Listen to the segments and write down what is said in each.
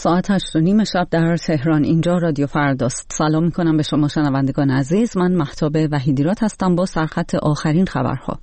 ساعت 8:30 شب در تهران. اینجا رادیو فرداست. سلام میکنم به شما شنوندگان عزیز. من مهتاب وحیدیرات هستم با سرخط آخرین خبرها.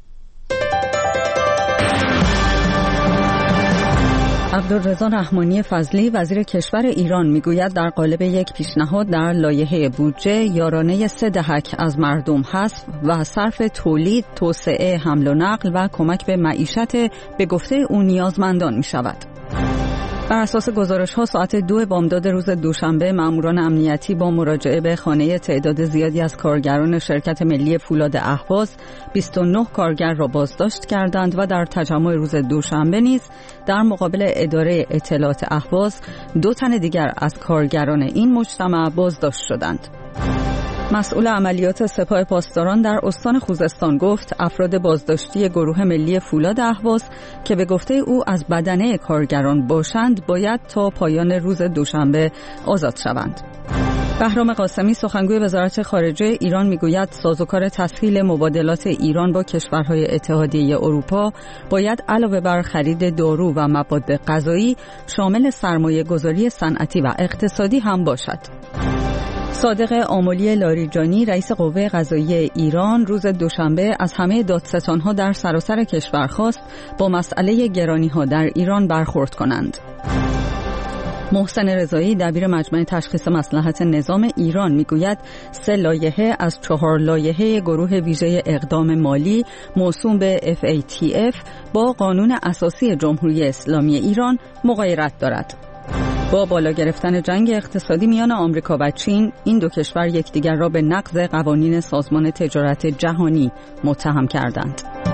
عبدالرضا رحمانی فضلی وزیر کشور ایران میگوید در قالب یک پیشنهاد در لایحه بودجه یارانه 3 دهک از مردم حذف و صرف تولید، توسعه، حمل و نقل و کمک به معیشت به گفته او نیازمندان می شود. بر اساس گزارش‌ها ساعت 2 بامداد روز دوشنبه ماموران امنیتی با مراجعه به خانه تعداد زیادی از کارگران شرکت ملی فولاد اهواز 29 کارگر را بازداشت کردند و در تجمع روز دوشنبه نیز در مقابل اداره اطلاعات اهواز 2 تن دیگر از کارگران این مجتمع بازداشت شدند. مسئول عملیات سپاه پاسداران در استان خوزستان گفت افراد بازداشتی گروه ملی فولاد اهواز که به گفته او از بدنه کارگران باشند باید تا پایان روز دوشنبه آزاد شوند. بهرام قاسمی سخنگوی وزارت خارجه ایران میگوید سازوکار تسهیل مبادلات ایران با کشورهای اتحادیه اروپا باید علاوه بر خرید دارو و مواد غذایی شامل سرمایه‌گذاری صنعتی و اقتصادی هم باشد. صادق آملی لاریجانی رئیس قوه قضاییه ایران روز دوشنبه از همه دادستان‌ها در سراسر کشور خواست با مسئله گرانی‌ها در ایران برخورد کنند. محسن رضایی دبیر مجمع تشخیص مصلحت نظام ایران میگوید 3 لایحه از 4 لایحه گروه ویژه اقدام مالی موسوم به FATF با قانون اساسی جمهوری اسلامی ایران مغایرت دارد. با بالا گرفتن جنگ اقتصادی میان آمریکا و چین، این 2 کشور یکدیگر را به نقض قوانین سازمان تجارت جهانی متهم کردند.